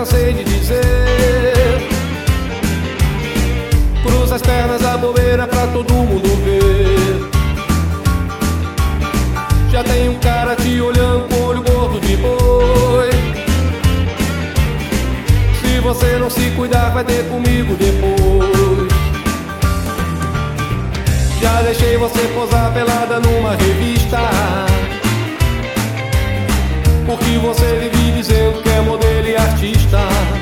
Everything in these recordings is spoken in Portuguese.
cansei de dizer. Cruza as pernas a bobeira pra todo mundo ver. Já tem um cara te olhando com olho gordo de boi. Se você não se cuidar, vai ter comigo depois. Já deixei você posar pelada numa revista, porque você vive dizendo que é modelo e artista.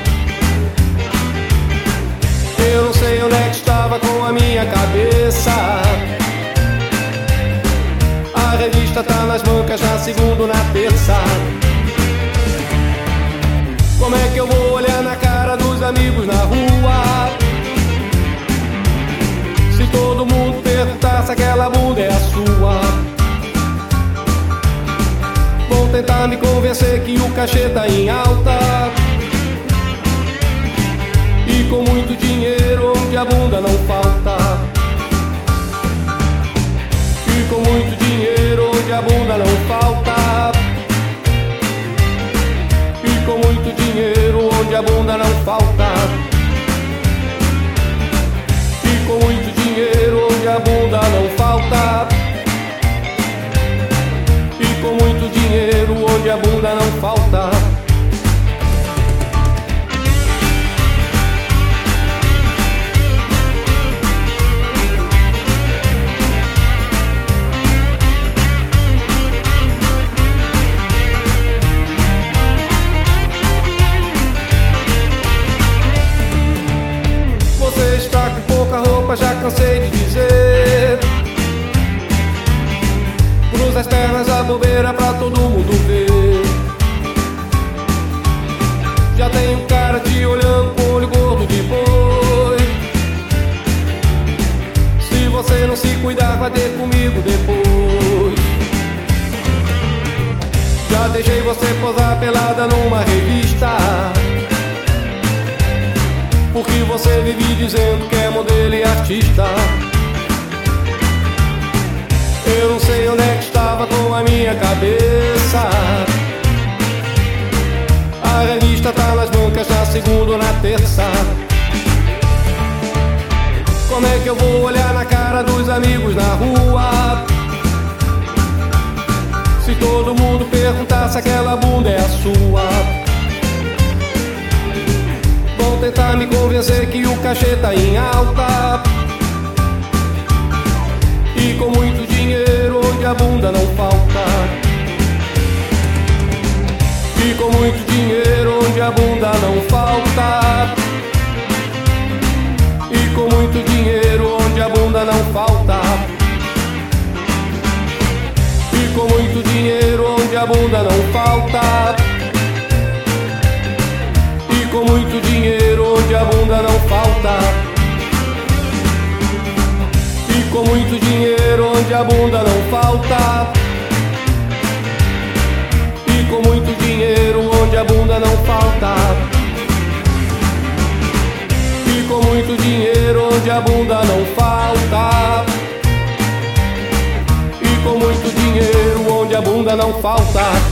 Eu não sei onde é que estava com a minha cabeça. A revista tá nas bancas na segunda ou na terça. Como é que eu vou olhar na cara dos amigos na rua, se todo mundo perguntar se aquela bunda é a sua? Vão tentar me convencer que o cachê tá em alta, e com muito dinheiro onde a bunda não falta. E com muito dinheiro onde a bunda não falta. E com muito dinheiro onde a bunda não falta. E com muito dinheiro onde a bunda não falta. E com muito dinheiro onde a bunda não falta. Você está com pouca roupa, já cansei de dizer. Cruza as pernas a bobeira pra todo mundo ver. Já tem um cara te olhando com olho gordo de boi. Se você não se cuidar, vai ter comigo depois. Já deixei você posar pelada numa revista, porque você vive dizendo que é modelo e artista. Eu não sei onde é que estava com a minha cabeça. A revista tá nas bancas na segunda ou na terça. Como é que eu vou olhar na cara dos amigos na rua, se todo mundo perguntar se aquela bunda é a sua? Vão tentar me convencer que o cachê tá em alta, e com muito dinheiro onde a bunda não falta. E com muito dinheiro onde a bunda não falta. E com muito dinheiro onde a bunda não falta. E com muito dinheiro onde a bunda não falta. E com muito dinheiro onde a bunda não falta. E com muito dinheiro onde a bunda não falta. E com muito dinheiro onde a bunda não falta. E com muito dinheiro onde a bunda não falta. E com muito dinheiro onde a bunda não falta.